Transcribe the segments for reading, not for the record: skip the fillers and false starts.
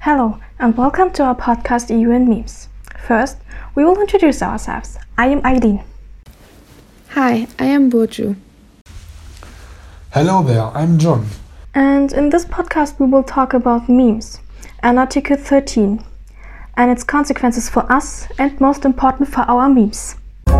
Hello, and welcome to our podcast EU and Memes. First, we will introduce ourselves. I am Eileen. Hi, I am Burju. Hello there, I'm John. And in this podcast we will talk about memes and Article 13 and its consequences for us and most important for our memes.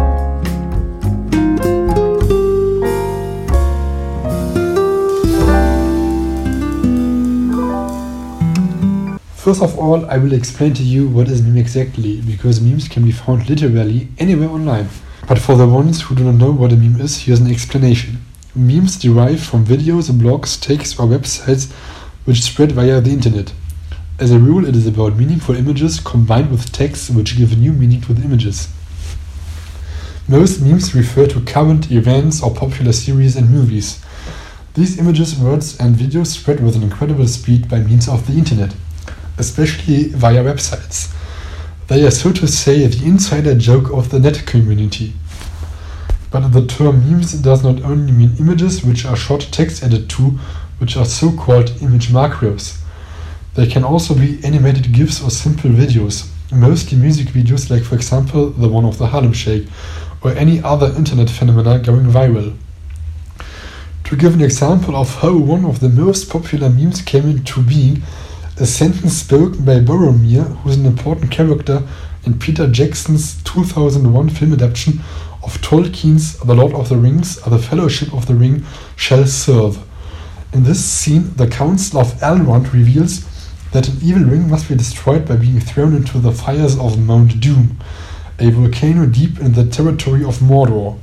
First of all, I will explain to you what is meme exactly, because memes can be found literally anywhere online. But for the ones who do not know what a meme is, here's an explanation. Memes derive from videos, blogs, texts or websites which spread via the internet. As a rule, it is about meaningful images combined with texts which give new meaning to the images. Most memes refer to current events or popular series and movies. These images, words and videos spread with an incredible speed by means of the internet, especially via websites. They are, so to say, the insider joke of the net community. But the term memes does not only mean images which are short text added to, which are so-called image macros. They can also be animated GIFs or simple videos, mostly music videos like, for example, the one of the Harlem Shake, or any other internet phenomena going viral. To give an example of how one of the most popular memes came into being, a sentence spoken by Boromir, who is an important character in Peter Jackson's 2001 film adaptation of Tolkien's The Lord of the Rings, The Fellowship of the Ring, shall serve. In this scene, the Council of Elrond reveals that an evil ring must be destroyed by being thrown into the fires of Mount Doom, a volcano deep in the territory of Mordor.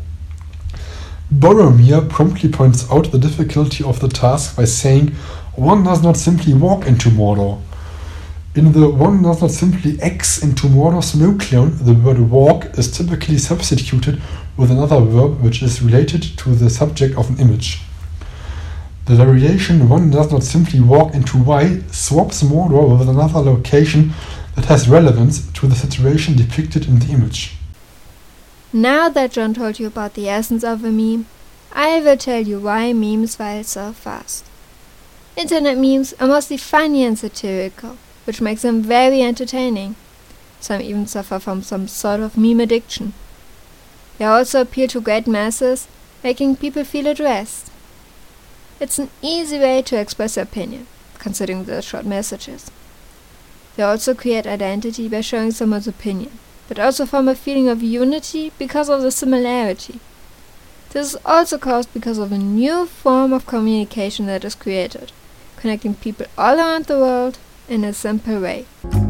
Boromir promptly points out the difficulty of the task by saying, "One does not simply walk into Mordor." In the "one does not simply X into Mordor" snow clone, the word walk is typically substituted with another verb which is related to the subject of an image. The variation "one does not simply walk into Y" swaps Mordor with another location that has relevance to the situation depicted in the image. Now that John told you about the essence of a meme, I will tell you why memes viral so fast. Internet memes are mostly funny and satirical, which makes them very entertaining. Some even suffer from some sort of meme addiction. They also appeal to great masses, making people feel addressed. It's an easy way to express your opinion, considering the short messages. They also create identity by showing someone's opinion, but also form a feeling of unity because of the similarity. This is also caused because of a new form of communication that is created, connecting people all around the world in a simple way.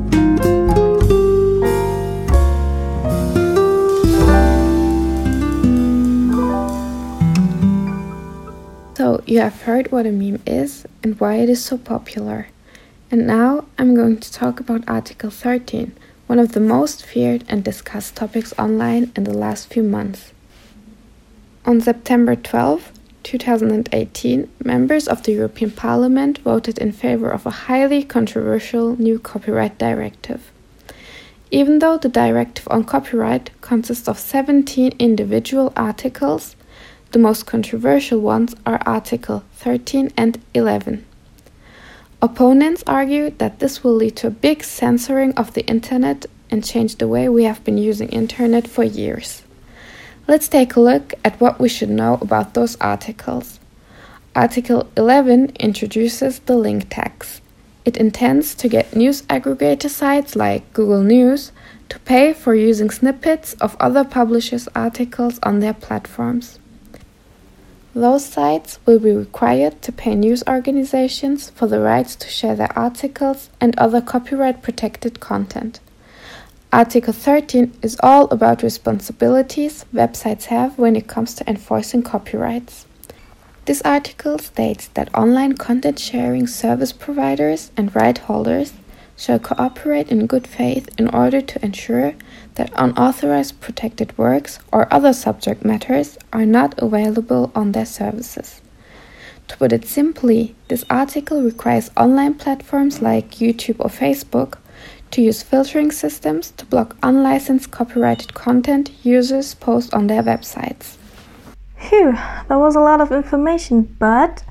So, you have heard what a meme is and why it is so popular. And now I'm going to talk about Article 13, one of the most feared and discussed topics online in the last few months. On September 12, 2018, members of the European Parliament voted in favor of a highly controversial new copyright directive. Even though the directive on copyright consists of 17 individual articles, the most controversial ones are Article 13 and 11. Opponents argue that this will lead to a big censoring of the internet and change the way we have been using internet for years. Let's take a look at what we should know about those articles. Article 11 introduces the link tax. It intends to get news aggregator sites like Google News to pay for using snippets of other publishers' articles on their platforms. Those sites will be required to pay news organizations for the rights to share their articles and other copyright-protected content. Article 13 is all about responsibilities websites have when it comes to enforcing copyrights. This article states that online content sharing service providers and right holders shall cooperate in good faith in order to ensure that unauthorized protected works or other subject matters are not available on their services. To put it simply, this article requires online platforms like YouTube or Facebook to use filtering systems to block unlicensed copyrighted content users post on their websites. Phew, that was a lot of information, but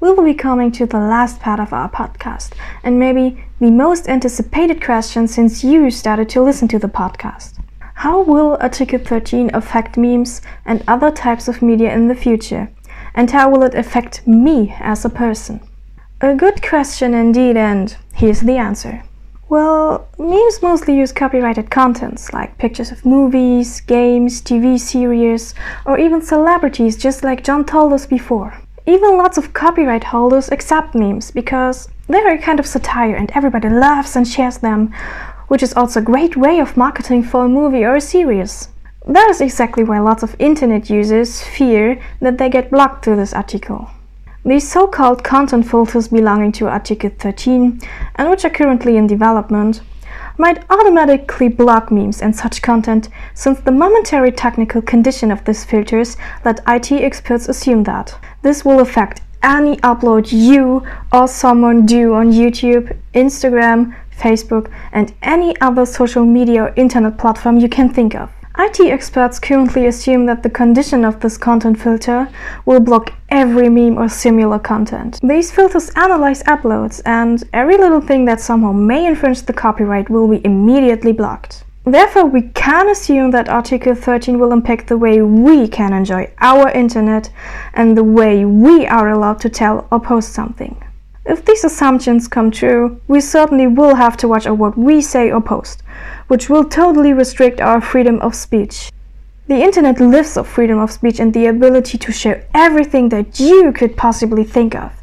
we'll be coming to the last part of our podcast, and maybe the most anticipated question since you started to listen to the podcast. How will Article 13 affect memes and other types of media in the future? And how will it affect me as a person? A good question indeed, and here's the answer. Well, memes mostly use copyrighted contents like pictures of movies, games, TV series, or even celebrities, just like John told us before. Even lots of copyright holders accept memes because they're a kind of satire and everybody loves and shares them, which is also a great way of marketing for a movie or a series. That is exactly why lots of internet users fear that they get blocked through this article. These so-called content filters belonging to Article 13, and which are currently in development, might automatically block memes and such content, since the momentary technical condition of these filters let IT experts assume that. This will affect any upload you or someone do on YouTube, Instagram, Facebook, and any other social media or internet platform you can think of. IT experts currently assume that the condition of this content filter will block every meme or similar content. These filters analyze uploads, and every little thing that somehow may infringe the copyright will be immediately blocked. Therefore, we can assume that Article 13 will impact the way we can enjoy our internet and the way we are allowed to tell or post something. If these assumptions come true, we certainly will have to watch out what we say or post, which will totally restrict our freedom of speech. The internet lives of freedom of speech and the ability to share everything that you could possibly think of.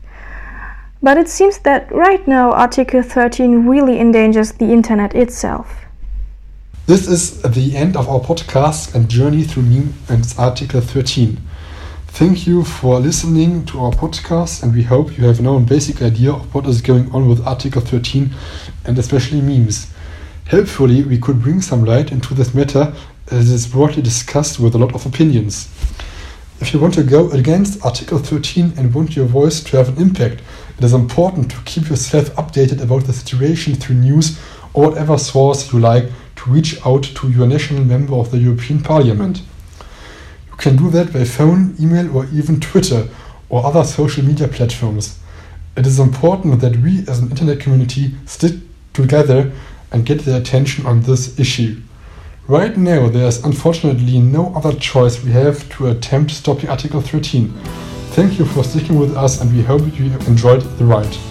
But it seems that right now Article 13 really endangers the internet itself. This is the end of our podcast and journey through meme and Article 13. Thank you for listening to our podcast, and we hope you have now a basic idea of what is going on with Article 13 and especially memes. Hopefully we could bring some light into this matter as it is broadly discussed with a lot of opinions. If you want to go against Article 13 and want your voice to have an impact, it is important to keep yourself updated about the situation through news or whatever source you like to reach out to your national member of the European Parliament. You can do that by phone, email, or even Twitter or other social media platforms. It is important that we as an internet community stick together and get their attention on this issue. Right now there is unfortunately no other choice we have to attempt stopping Article 13. Thank you for sticking with us, and we hope you enjoyed the ride.